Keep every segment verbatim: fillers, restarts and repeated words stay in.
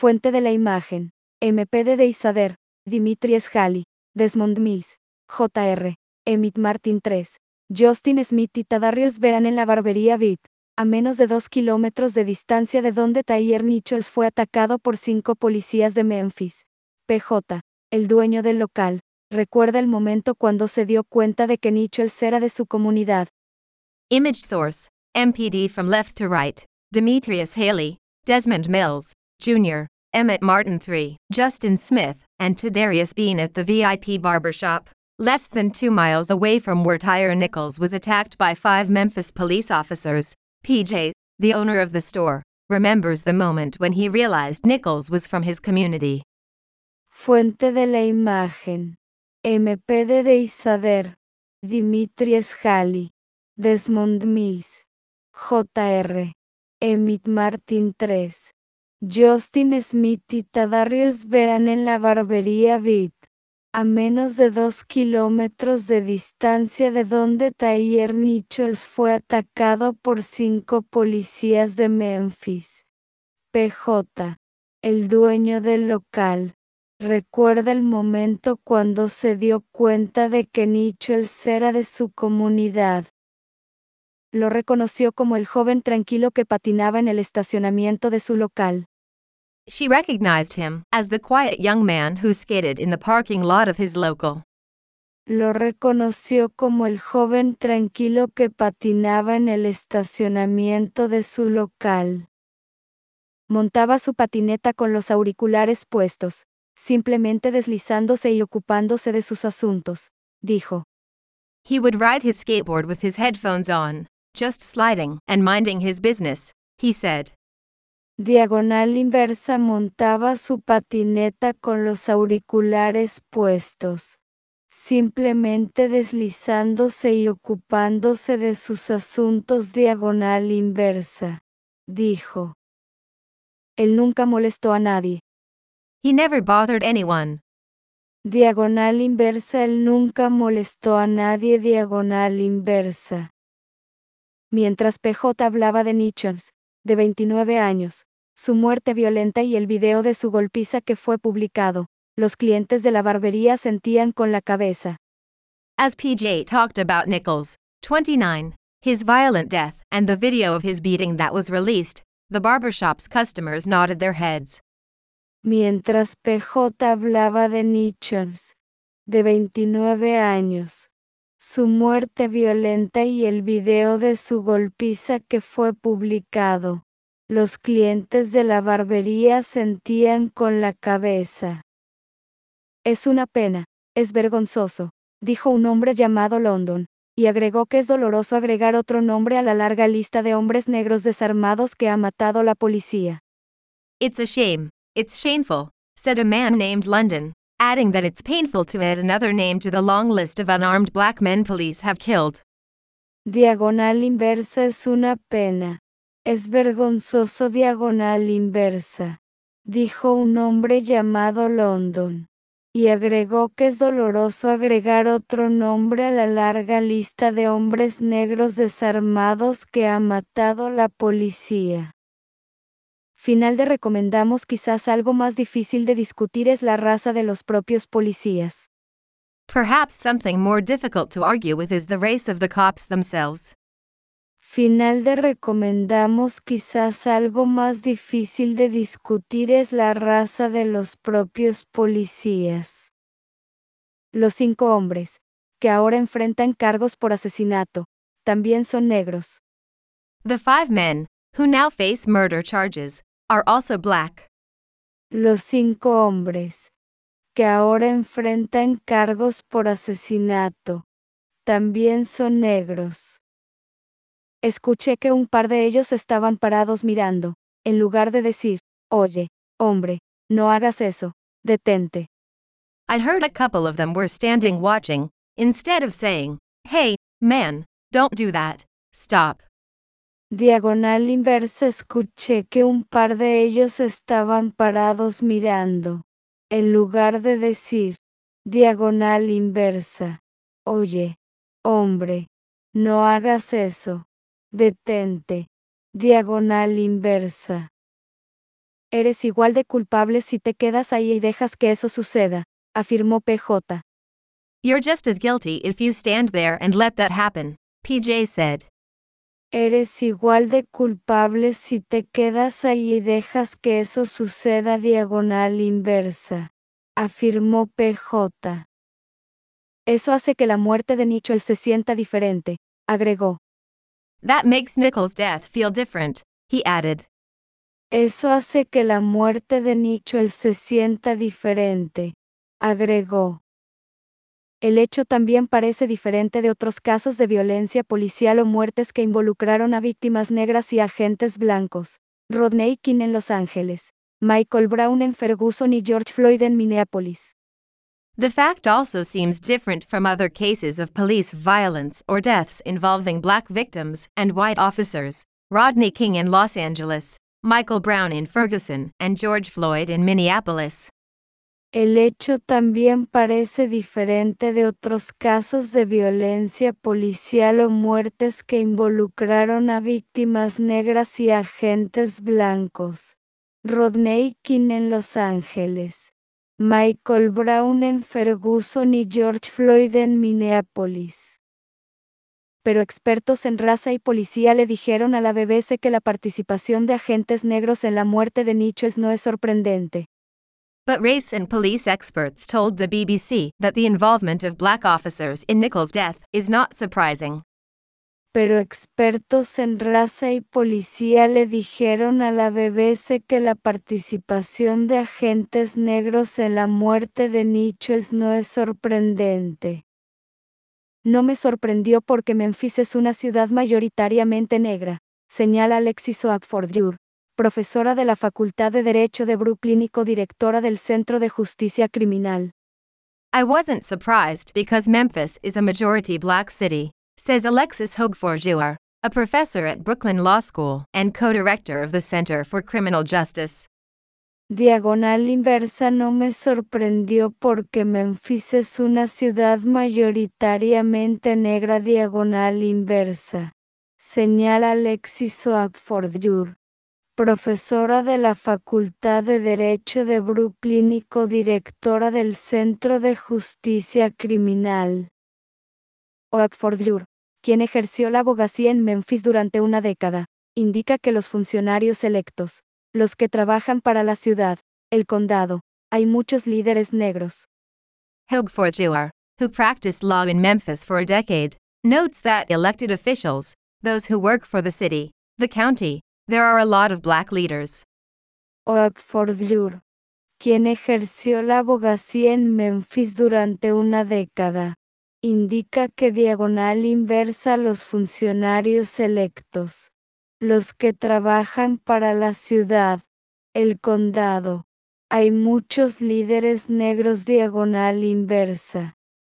Fuente de la imagen. M P D de Isader, Dimitri Schali, Desmond Mills, J R, Emmett Martin tres, Justin Smith y Tadarius Bean en la barbería V I P, a menos de dos kilómetros de distancia de donde Tyre Nichols fue atacado por cinco policías de Memphis. P J, el dueño del local, recuerda el momento cuando se dio cuenta de que Nichols era de su comunidad. Image source, M P D from left to right, Demetrius Haley, Desmond Mills, Junior, Emmett Martin three, Justin Smith, and Tadarius Bean at the V I P barbershop, less than two miles away from where Tyre Nichols was attacked by five Memphis police officers. P J, the owner of the store, remembers the moment when he realized Nichols was from his community. Fuente de la imagen. M P D de Isader, Dimitri Schali, Desmond Mills, J R, Emmett Martin tres, Justin Smith y Tadarius Bean en la barbería V I P, a menos de dos kilómetros de distancia de donde Tyre Nichols fue atacado por cinco policías de Memphis. P J, el dueño del local, recuerda el momento cuando se dio cuenta de que Nichols era de su comunidad. Lo reconoció como el joven tranquilo que patinaba en el estacionamiento de su local. She recognized him as the quiet young man who skated in the parking lot of his local. Lo reconoció como el joven tranquilo que patinaba en el estacionamiento de su local. Montaba su patineta con los auriculares puestos, simplemente deslizándose y ocupándose de sus asuntos, dijo. He would ride his skateboard with his headphones on, just sliding and minding his business, he said. Diagonal inversa montaba su patineta con los auriculares puestos, simplemente deslizándose y ocupándose de sus asuntos. Diagonal inversa, dijo. Él nunca molestó a nadie. He never bothered anyone. Diagonal inversa. Él nunca molestó a nadie. Diagonal inversa. Mientras P J hablaba de Nichols, de veintinueve años, su muerte violenta y el video de su golpiza que fue publicado, los clientes de la barbería sentían con la cabeza. As P J talked about Nichols, twenty-nine, his violent death and the video of his beating that was released, the barbershop's customers nodded their heads. Mientras P J hablaba de Nichols, de veintinueve años, su muerte violenta y el video de su golpiza que fue publicado, los clientes de la barbería sentían con la cabeza. Es una pena, es vergonzoso, dijo un hombre llamado London, y agregó que es doloroso agregar otro nombre a la larga lista de hombres negros desarmados que ha matado la policía. It's a shame, it's shameful, said a man named London, adding that it's painful to add another name to the long list of unarmed black men police have killed. Diagonal inversa. Es una pena, es vergonzoso. Diagonal inversa, dijo un hombre llamado London, y agregó que es doloroso agregar otro nombre a la larga lista de hombres negros desarmados que ha matado la policía. Final de recomendamos. Quizás algo más difícil de discutir es la raza de los propios policías. Perhaps something more difficult to argue with is the race of the cops themselves. Final de recomendamos. Quizás algo más difícil de discutir es la raza de los propios policías. Los cinco hombres, que ahora enfrentan cargos por asesinato, también son negros. The five men, who now face murder charges, are also black. Los cinco hombres, que ahora enfrentan cargos por asesinato, también son negros. Escuché que un par de ellos estaban parados mirando, en lugar de decir, oye, hombre, no hagas eso, detente. I heard a couple of them were standing watching, instead of saying, hey, man, don't do that, stop. Diagonal inversa. Escuché que un par de ellos estaban parados mirando, en lugar de decir, diagonal inversa, oye, hombre, no hagas eso, detente, diagonal inversa. Eres igual de culpable si te quedas ahí y dejas que eso suceda, afirmó P J. You're just as guilty if you stand there and let that happen, P J said. Eres igual de culpable si te quedas ahí y dejas que eso suceda diagonal inversa, afirmó P J. Eso hace que la muerte de Nichols se sienta diferente, agregó. That makes Nichols' death feel different, he added. Eso hace que la muerte de Nichols se sienta diferente, agregó. El hecho también parece diferente de otros casos de violencia policial o muertes que involucraron a víctimas negras y agentes blancos. Rodney King en Los Ángeles, Michael Brown en Ferguson y George Floyd en Minneapolis. The fact also seems different from other cases of police violence or deaths involving black victims and white officers, Rodney King in Los Angeles, Michael Brown in Ferguson, and George Floyd in Minneapolis. El hecho también parece diferente de otros casos de violencia policial o muertes que involucraron a víctimas negras y agentes blancos. Rodney King en Los Ángeles, Michael Brown en Ferguson y George Floyd en Minneapolis. Pero expertos en raza y policía le dijeron a la B B C que la participación de agentes negros en la muerte de Nichols no es sorprendente. But race and police experts told the B B C that the involvement of black officers in Nichols' death is not surprising. Pero expertos en raza y policía le dijeron a la B B C que la participación de agentes negros en la muerte de Nichols no es sorprendente. No me sorprendió porque Memphis es una ciudad mayoritariamente negra, señala Alexis Oakford-Jur, profesora de la Facultad de Derecho de Brooklyn y codirectora del Centro de Justicia Criminal. I wasn't surprised because Memphis is a majority black city, says Alexis Oakford-Jur, a professor at Brooklyn Law School and co-director of the Center for Criminal Justice. Diagonal inversa no me sorprendió porque Memphis es una ciudad mayoritariamente negra. Diagonal inversa, señala Alexis Oakford-Jur, profesora de la Facultad de Derecho de Brooklyn y codirectora del Centro de Justicia Criminal. Oakford-Jur, quien ejerció la abogacía en Memphis durante una década, indica que los funcionarios electos, los que trabajan para la ciudad, el condado, hay muchos líderes negros. Oakford-Jur, who practiced law in Memphis for a decade, notes that elected officials, those who work for the city, the county, there are a lot of black leaders. Oakford-Jur, quien ejerció la abogacía en Memphis durante una década, indica que diagonal inversa los funcionarios electos, los que trabajan para la ciudad, el condado, hay muchos líderes negros. Diagonal inversa.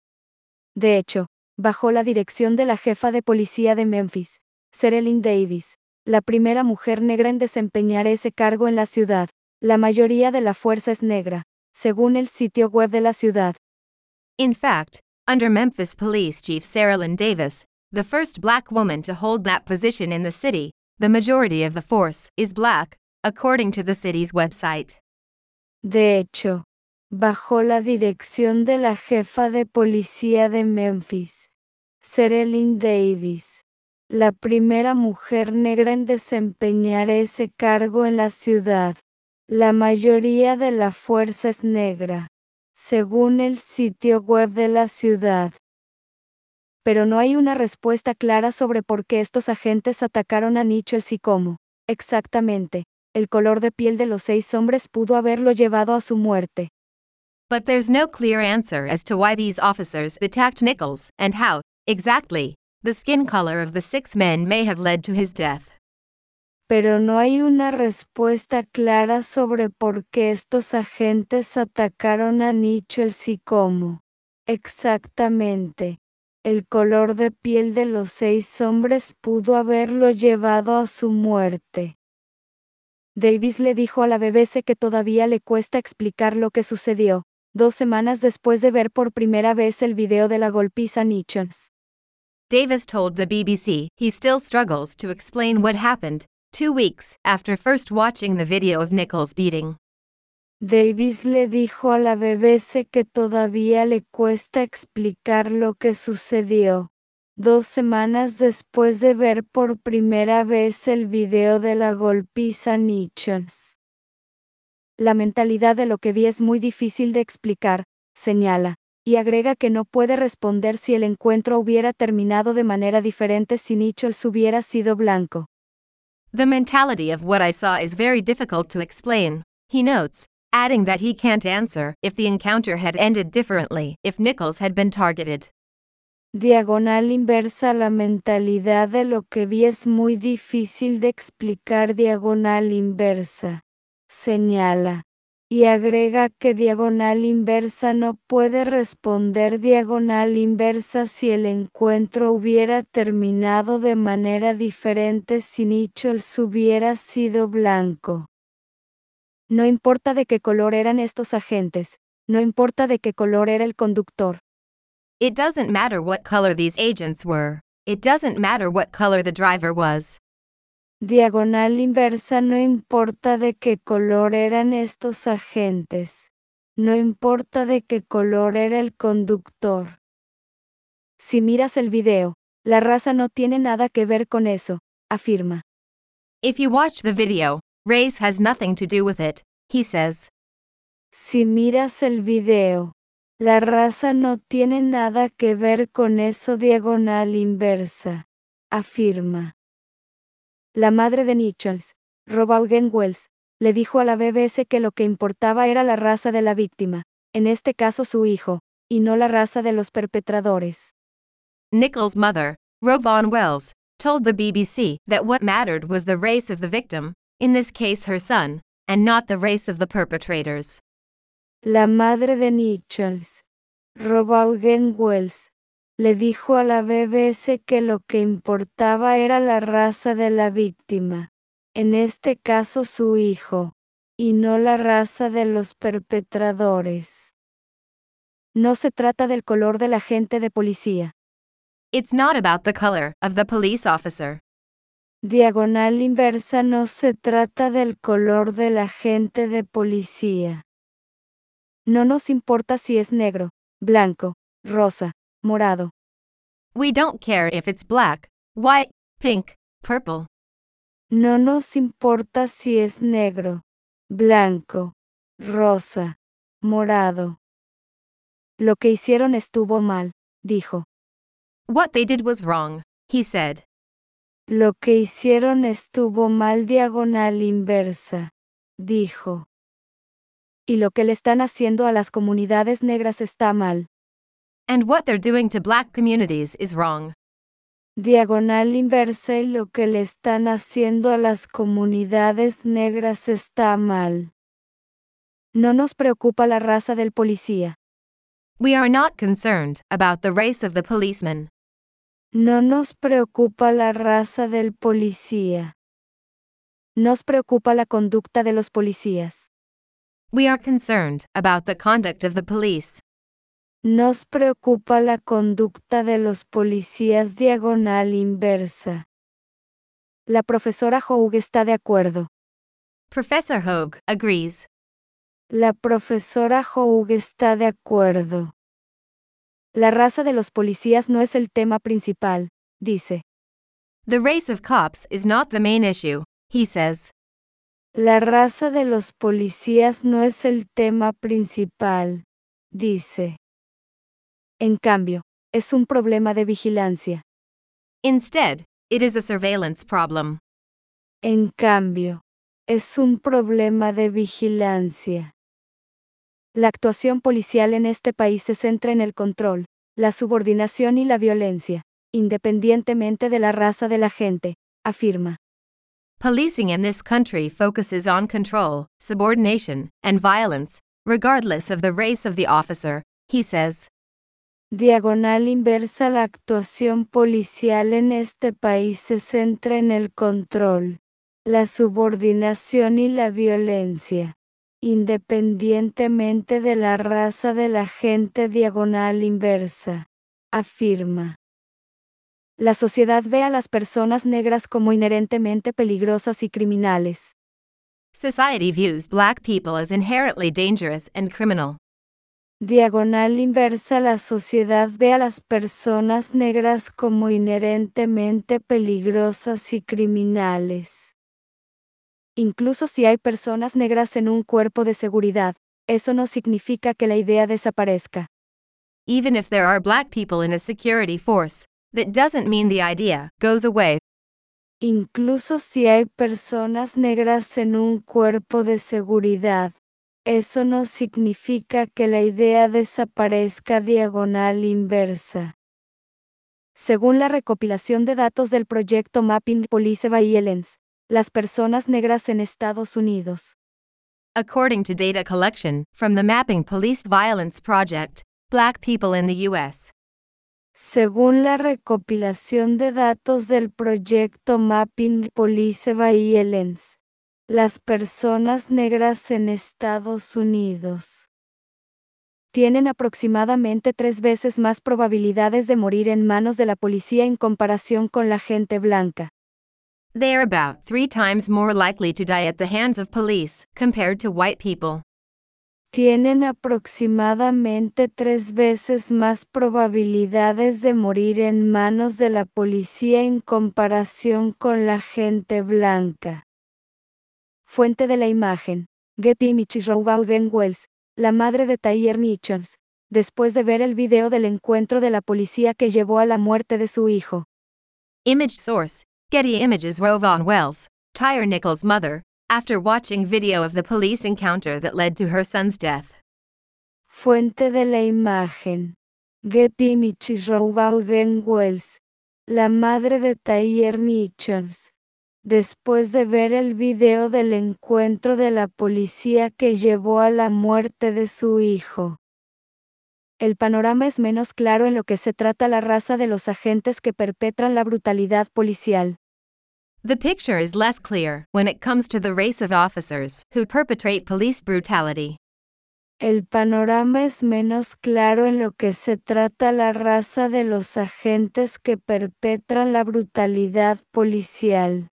De hecho, bajo la dirección de la jefa de policía de Memphis, Cerelyn Davis, la primera mujer negra en desempeñar ese cargo en la ciudad, la mayoría de la fuerza es negra, según el sitio web de la ciudad. In fact, under Memphis Police Chief Cerelyn Davis, the first black woman to hold that position in the city, the majority of the force is black, according to the city's website. De hecho, bajo la dirección de la jefa de policía de Memphis, Cerelyn Davis, la primera mujer negra en desempeñar ese cargo en la ciudad, la mayoría de la fuerza es negra, según el sitio web de la ciudad. Pero no hay una respuesta clara sobre por qué estos agentes atacaron a Nichols y cómo, exactamente, el color de piel de los seis hombres pudo haberlo llevado a su muerte. But there's no clear answer as to why these officers attacked Nichols and how, exactly, the skin color of the six men may have led to his death. Pero no hay una respuesta clara sobre por qué estos agentes atacaron a Nichols y cómo, exactamente, el color de piel de los seis hombres pudo haberlo llevado a su muerte. Davis le dijo a la B B C que todavía le cuesta explicar lo que sucedió, dos semanas después de ver por primera vez el video de la golpiza a Nichols. Davis told the B B C he still struggles to explain what happened, two weeks after first watching the video of Nichols beating. Davis le dijo a la B B C que todavía le cuesta explicar lo que sucedió, dos semanas después de ver por primera vez el video de la golpiza Nichols. La mentalidad de lo que vi es muy difícil de explicar, señala, y agrega que no puede responder si el encuentro hubiera terminado de manera diferente si Nichols hubiera sido blanco. The mentality of what I saw is very difficult to explain, he notes, adding that he can't answer if the encounter had ended differently if Nichols had been targeted. Diagonal inversa. La mentalidad de lo que vi es muy difícil de explicar. Diagonal inversa, señala, y agrega que diagonal inversa no puede responder. Diagonal inversa si el encuentro hubiera terminado de manera diferente si Nichols hubiera sido blanco. No importa de qué color eran estos agentes, no importa de qué color era el conductor. It doesn't matter what color these agents were. It doesn't matter what color the driver was. Diagonal inversa. No importa de qué color eran estos agentes. No importa de qué color era el conductor. Si miras el video, la raza no tiene nada que ver con eso, afirma. If you watch the video, race has nothing to do with it, he says. Si miras el video, la raza no tiene nada que ver con eso. Diagonal inversa, afirma. La madre de Nichols, Rowbaughen Wells, le dijo a la B B C que lo que importaba era la raza de la víctima, en este caso su hijo, y no la raza de los perpetradores. Nichols' mother, Rowbaughen Wells, told the B B C that what mattered was the race of the victim, in this case her son, and not the race of the perpetrators. La madre de Nichols, Rowbaughen Wells, le dijo a la B B C que lo que importaba era la raza de la víctima, en este caso su hijo, y no la raza de los perpetradores. No se trata del color del agente de policía. It's not about the color of the police officer. Diagonal inversa. No se trata del color del agente de policía. No nos importa si es negro, blanco, rosa, morado. We don't care if it's black, white, pink, purple. No nos importa si es negro, blanco, rosa, morado. Lo que hicieron estuvo mal, dijo. What they did was wrong, he said. Lo que hicieron estuvo mal. Diagonal inversa, dijo. Y lo que le están haciendo a las comunidades negras está mal. And what they're doing to black communities is wrong. Diagonal inversa. Y lo que le están haciendo a las comunidades negras está mal. No nos preocupa la raza del policía. We are not concerned about the race of the policeman. No nos preocupa la raza del policía. Nos preocupa la conducta de los policías. We are concerned about the conduct of the police. Nos preocupa la conducta de los policías. Diagonal inversa. La profesora Hogue está de acuerdo. Professor Hogue agrees. La profesora Hogue está de acuerdo. La raza de los policías no es el tema principal, dice. The race of cops is not the main issue, he says. La raza de los policías no es el tema principal, dice. En cambio, es un problema de vigilancia. Instead, it is a surveillance problem. En cambio, es un problema de vigilancia. La actuación policial en este país se centra en el control, la subordinación y la violencia, independientemente de la raza de la gente, afirma. Policing in this country focuses on control, subordination, and violence, regardless of the race of the officer, he says. Diagonal inversa. La actuación policial en este país se centra en el control, la subordinación y la violencia, independientemente de la raza de la gente. Diagonal inversa, afirma. La sociedad ve a las personas negras como inherentemente peligrosas y criminales. Society views black people as inherently dangerous and criminal. Diagonal inversa. La sociedad ve a las personas negras como inherentemente peligrosas y criminales. Incluso si hay personas negras en un cuerpo de seguridad, eso no significa que la idea desaparezca. Even if there are black people in a security force, that doesn't mean the idea goes away. Incluso si hay personas negras en un cuerpo de seguridad, eso no significa que la idea desaparezca. Diagonal inversa. Según la recopilación de datos del proyecto Mapping Police Violence, las personas negras en Estados Unidos. According to data collection from the Mapping Police Violence Project, black people in the U S Según la recopilación de datos del proyecto Mapping Police Violence, las personas negras en Estados Unidos tienen aproximadamente tres veces más probabilidades de morir en manos de la policía en comparación con la gente blanca. They are about three times more likely to die at the hands of police compared to white people. Tienen aproximadamente tres veces más probabilidades de morir en manos de la policía en comparación con la gente blanca. Fuente de la imagen. Getty Images. Rowden Wells, la madre de Tyre Nichols, después de ver el video del encuentro de la policía que llevó a la muerte de su hijo. Image source, Getty Images. Rowden Wells, Tyre Nichols' mother, after watching video of the police encounter that led to her son's death. Fuente de la imagen. Getty Images. Rowden Wells, la madre de Tyre Nichols, después de ver el video del encuentro de la policía que llevó a la muerte de su hijo. El panorama es menos claro en lo que se trata la raza de los agentes que perpetran la brutalidad policial. The picture is less clear when it comes to the race of officers who perpetrate police brutality. El panorama es menos claro en lo que se trata la raza de los agentes que perpetran la brutalidad policial.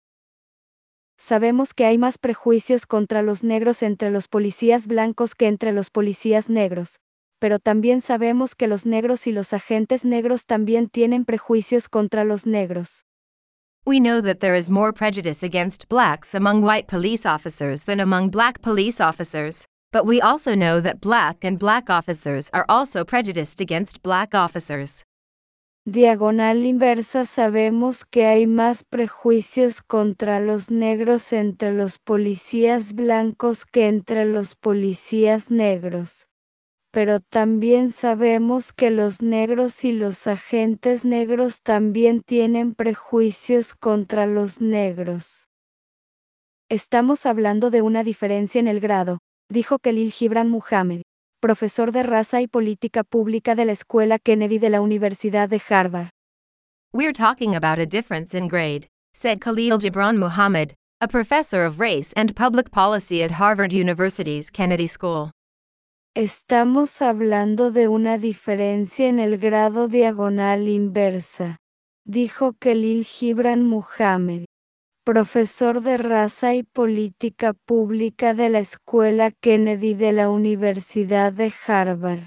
Sabemos que hay más prejuicios contra los negros entre los policías blancos que entre los policías negros, pero también sabemos que los negros y los agentes negros también tienen prejuicios contra los negros. We know that there is more prejudice against blacks among white police officers than among black police officers, but we also know that black and black officers are also prejudiced against black officers. Diagonal inversa. Sabemos que hay más prejuicios contra los negros entre los policías blancos que entre los policías negros, pero también sabemos que los negros y los agentes negros también tienen prejuicios contra los negros. Estamos hablando de una diferencia en el grado, dijo Khalil Gibran Muhammad, profesor de raza y política pública de la Escuela Kennedy de la Universidad de Harvard. We're talking about a difference in grade, said Khalil Gibran Muhammad, a professor of race and public policy at Harvard University's Kennedy School. Estamos hablando de una diferencia en el grado. Diagonal inversa, dijo Khalil Gibran Muhammad, profesor de raza y política pública de la Escuela Kennedy de la Universidad de Harvard.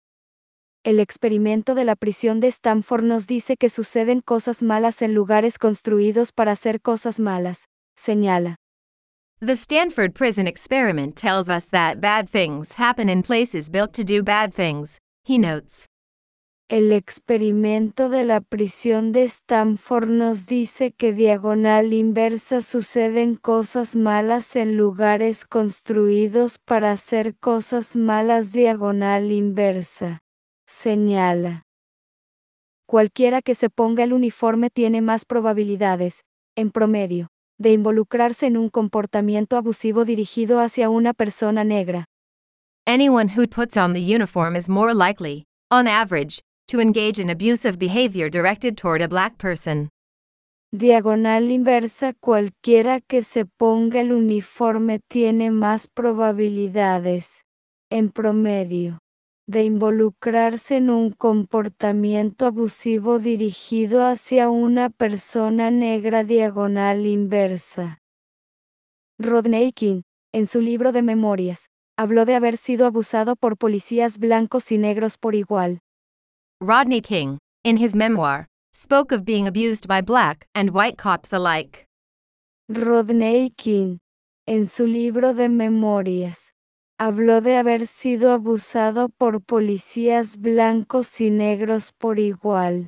El experimento de la prisión de Stanford nos dice que suceden cosas malas en lugares construidos para hacer cosas malas, señala. The Stanford Prison Experiment tells us that bad things happen in places built to do bad things, he notes. El experimento de la prisión de Stanford nos dice que diagonal inversa suceden cosas malas en lugares construidos para hacer cosas malas. Diagonal inversa, señala. Cualquiera que se ponga el uniforme tiene más probabilidades, en promedio, de involucrarse en un comportamiento abusivo dirigido hacia una persona negra. Anyone who puts on the uniform is more likely, on average, to engage in abusive behavior directed toward a black person. Diagonal inversa. Cualquiera que se ponga el uniforme tiene más probabilidades, en promedio, de involucrarse en un comportamiento abusivo dirigido hacia una persona negra diagonal inversa. Rodney King, en su libro de memorias, habló de haber sido abusado por policías blancos y negros por igual. Rodney King, in his memoir, spoke of being abused by black and white cops alike. Rodney King, en su libro de memorias, habló de haber sido abusado por policías blancos y negros por igual.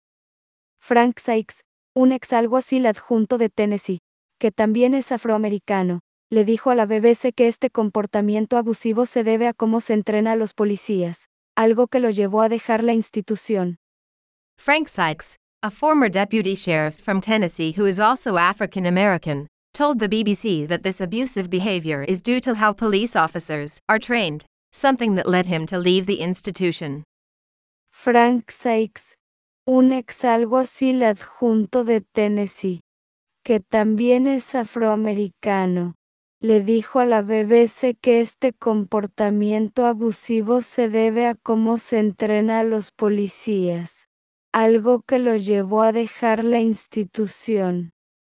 Frank Sykes, un exalguacil adjunto de Tennessee, que también es afroamericano, le dijo a la B B C que este comportamiento abusivo se debe a cómo se entrena a los policías, algo que lo llevó a dejar la institución. Frank Sykes, a former deputy sheriff from Tennessee who is also African American, told the B B C that this abusive behavior is due to how police officers are trained, something that led him to leave the institution. Frank Sykes, un exalguacil adjunto de Tennessee, que también es afroamericano, le dijo a la B B C que este comportamiento abusivo se debe a cómo se entrena a los policías, algo que lo llevó a dejar la institución.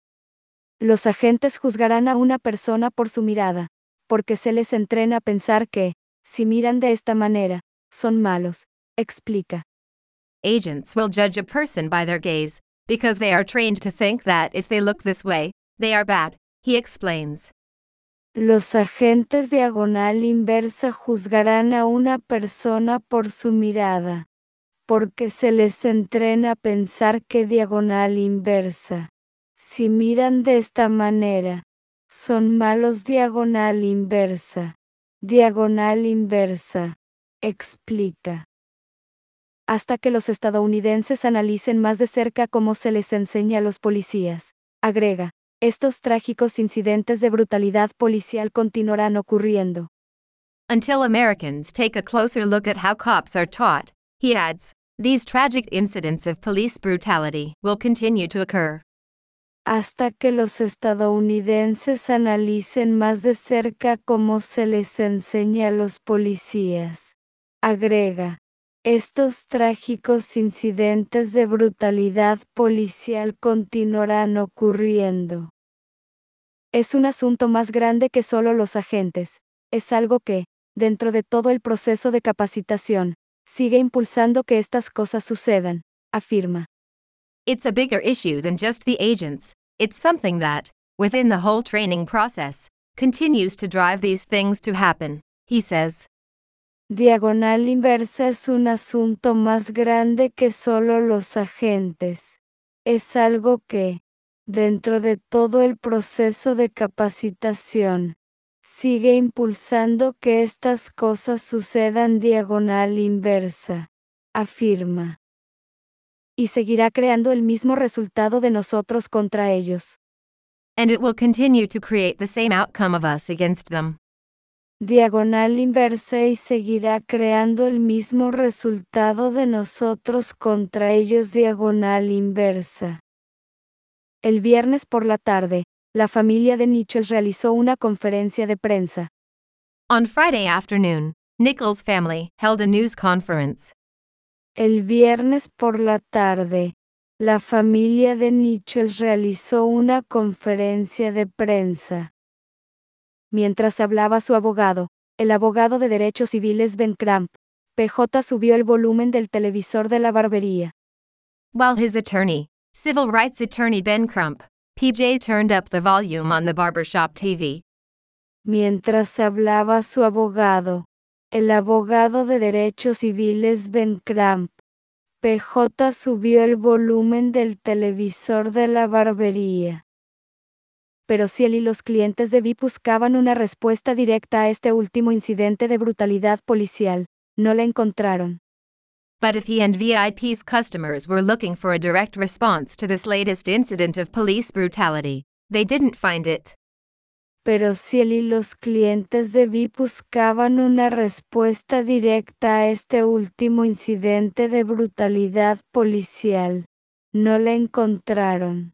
Los agentes juzgarán a una persona por su mirada, porque se les entrena a pensar que, si miran de esta manera, son malos, explica. Agents will judge a person by their gaze, because they are trained to think that if they look this way, they are bad, he explains. Los agentes diagonal inversa juzgarán a una persona por su mirada, porque se les entrena a pensar que diagonal inversa. Si miran de esta manera, son malos diagonal inversa. Diagonal inversa, explica. Hasta que los estadounidenses analicen más de cerca cómo se les enseña a los policías, agrega, estos trágicos incidentes de brutalidad policial continuarán ocurriendo. Until Americans take a closer look at how cops are taught, he adds, these tragic incidents of police brutality will continue to occur. Hasta que los estadounidenses analicen más de cerca cómo se les enseña a los policías, agrega. Estos trágicos incidentes de brutalidad policial continuarán ocurriendo. Es un asunto más grande que solo los agentes, es algo que, dentro de todo el proceso de capacitación, sigue impulsando que estas cosas sucedan, afirma. It's a bigger issue than just the agents, it's something that, within the whole training process, continues to drive these things to happen, he says. Diagonal inversa es un asunto más grande que solo los agentes. Es algo que, dentro de todo el proceso de capacitación, sigue impulsando que estas cosas sucedan diagonal inversa, afirma. Y seguirá creando el mismo resultado de nosotros contra ellos. And it will continue to create the same outcome of us against them. Diagonal inversa y seguirá creando el mismo resultado de nosotros contra ellos diagonal inversa. El viernes por la tarde, la familia de Nichols realizó una conferencia de prensa. On Friday afternoon, Nichols' family held a news conference. El viernes por la tarde, la familia de Nichols realizó una conferencia de prensa. Mientras hablaba su abogado, el abogado de derechos civiles Ben Crump, P J subió el volumen del televisor de la barbería. While his attorney, civil rights attorney Ben Crump, P J turned up the volume on the barbershop T V. Mientras hablaba su abogado, el abogado de derechos civiles Ben Crump, P J subió el volumen del televisor de la barbería. Pero si él y los clientes de V I P buscaban una respuesta directa a este último incidente de brutalidad policial, no la encontraron. But if he and V I P's customers were looking for a direct response to this latest incident of police brutality, they didn't find it. Pero si él y los clientes de V I P buscaban una respuesta directa a este último incidente de brutalidad policial, no la encontraron.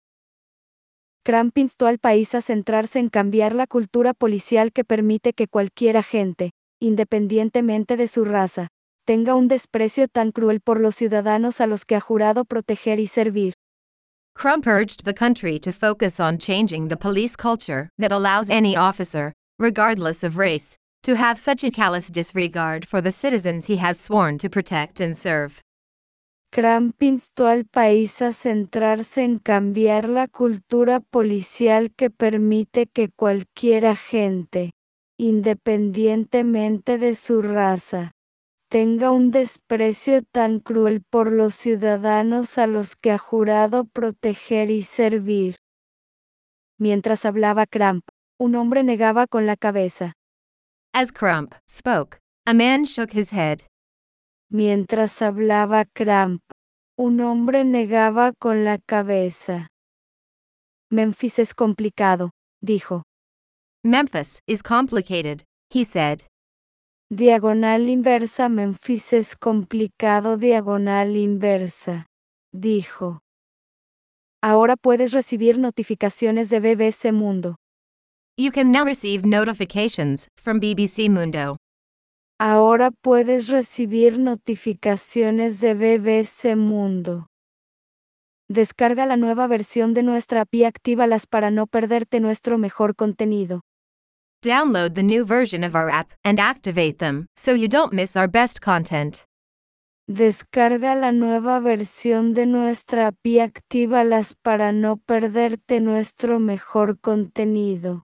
Crump instó al país a centrarse en cambiar la cultura policial que permite que cualquier agente, independientemente de su raza, tenga un desprecio tan cruel por los ciudadanos a los que ha jurado proteger y servir. Crump urged the country to focus on changing the police culture that allows any officer, regardless of race, to have such a callous disregard for the citizens he has sworn to protect and serve. Crump instó al país a centrarse en cambiar la cultura policial que permite que cualquier agente, independientemente de su raza, tenga un desprecio tan cruel por los ciudadanos a los que ha jurado proteger y servir. Mientras hablaba Crump, un hombre negaba con la cabeza. As Crump spoke, a man shook his head. Mientras hablaba Crump, un hombre negaba con la cabeza. Memphis es complicado, dijo. Memphis is complicated, he said. Diagonal inversa. Memphis es complicado. Diagonal inversa, dijo. Ahora puedes recibir notificaciones de B B C Mundo. You can now receive notifications from B B C Mundo. Ahora puedes recibir notificaciones de B B C Mundo. Descarga la nueva versión de nuestra app y actívalas para no perderte nuestro mejor contenido. Download the new version of our app and activate them so you don't miss our best content. Descarga la nueva versión de nuestra app y actívalas para no perderte nuestro mejor contenido.